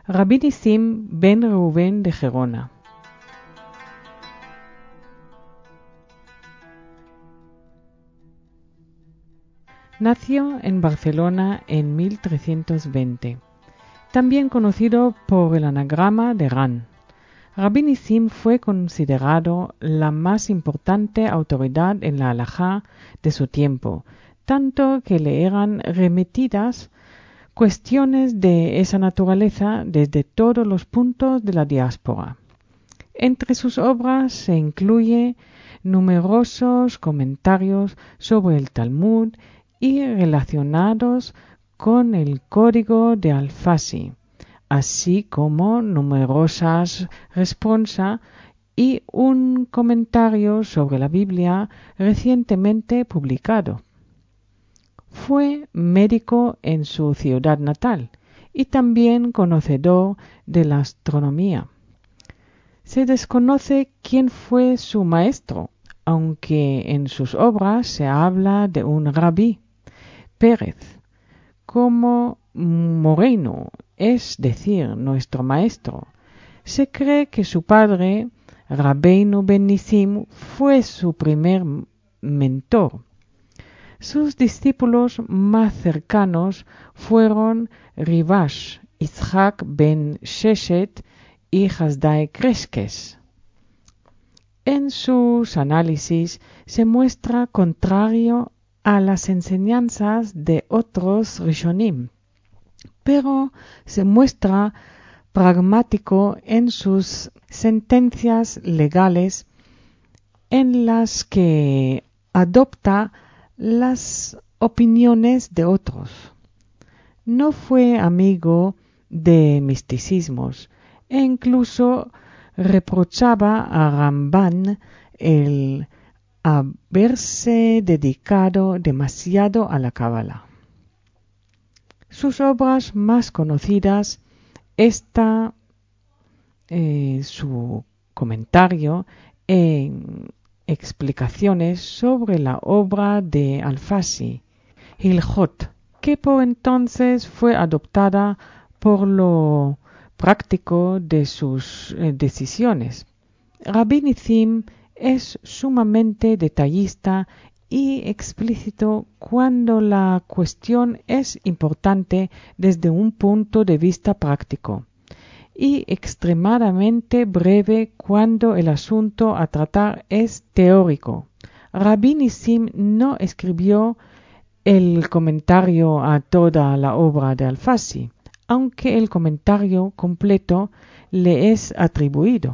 Rabbi Nissim ben Reuben de Gerona. Nació en Barcelona en 1320, también conocido por el anagrama de Ran. Rabbi Nissim fue considerado la más importante autoridad en la halajá de su tiempo, tanto que le eran remitidas cuestiones de esa naturaleza desde todos los puntos de la diáspora. Entre sus obras se incluye numerosos comentarios sobre el Talmud y relacionados con el Código de Al-Fassi, así como numerosas respuestas y un comentario sobre la Biblia recientemente publicado. Fue médico en su ciudad natal y también conocedor de la astronomía. Se desconoce quién fue su maestro, aunque en sus obras se habla de un rabí, Pérez, como Moreno, es decir, nuestro maestro. Se cree que su padre, Rabbeinu ben Nissim, fue su primer mentor. Sus discípulos más cercanos fueron Rivash, Yitzhak ben Sheshet y Hasdai Kreskes. En sus análisis se muestra contrario a las enseñanzas de otros Rishonim, pero se muestra pragmático en sus sentencias legales en las que adopta las opiniones de otros. No fue amigo de misticismos e incluso reprochaba a Ramban el haberse dedicado demasiado a la Cábala. Sus obras más conocidas está su comentario en explicaciones sobre la obra de Al-Fassi, Hilchot, que por entonces fue adoptada por lo práctico de sus decisiones. Rabbi Nissim es sumamente detallista y explícito cuando la cuestión es importante desde un punto de vista práctico, y extremadamente breve cuando el asunto a tratar es teórico. Rabbi Nissim no escribió el comentario a toda la obra de Al-Fassi, aunque el comentario completo le es atribuido.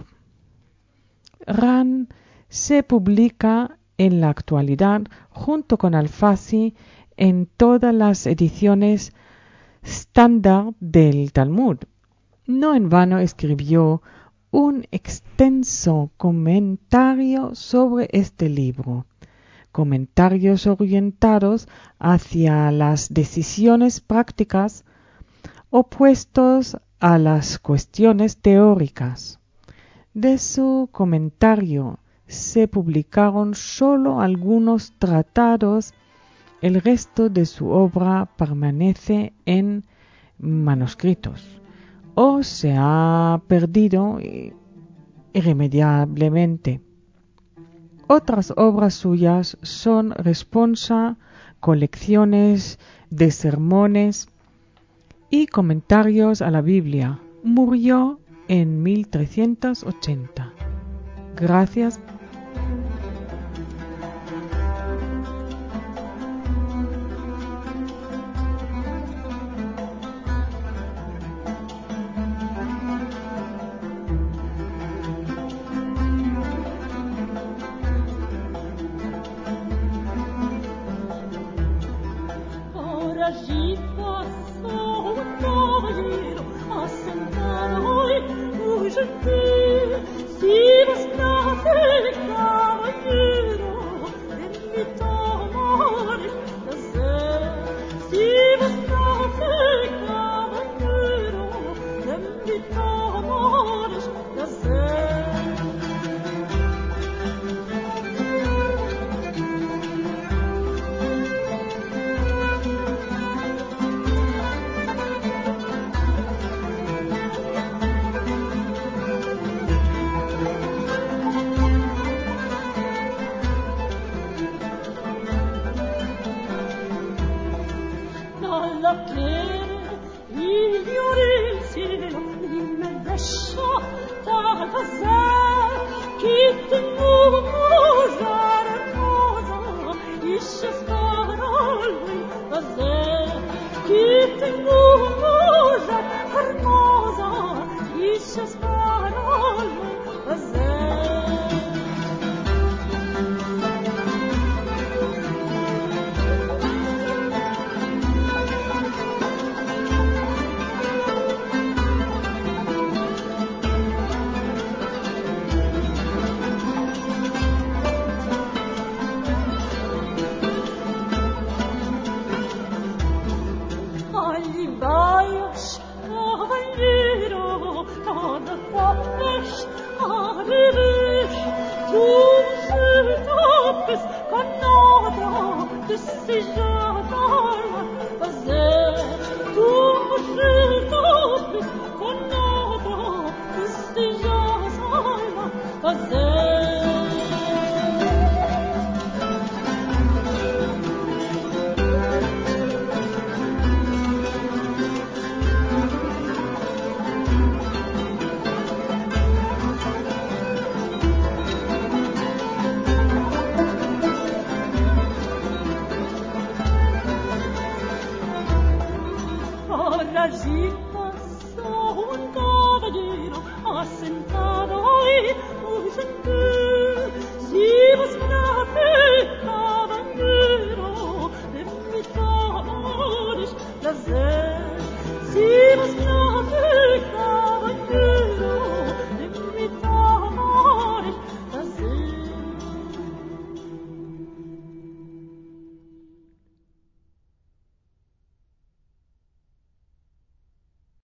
Ran se publica en la actualidad junto con Al-Fassi en todas las ediciones estándar del Talmud. No en vano escribió un extenso comentario sobre este libro, comentarios orientados hacia las decisiones prácticas opuestos a las cuestiones teóricas. De su comentario se publicaron solo algunos tratados, el resto de su obra permanece en manuscritos o se ha perdido irremediablemente. Otras obras suyas son responsa, colecciones de sermones y comentarios a la Biblia. Murió en 1380. Gracias. Si was nothing ces gens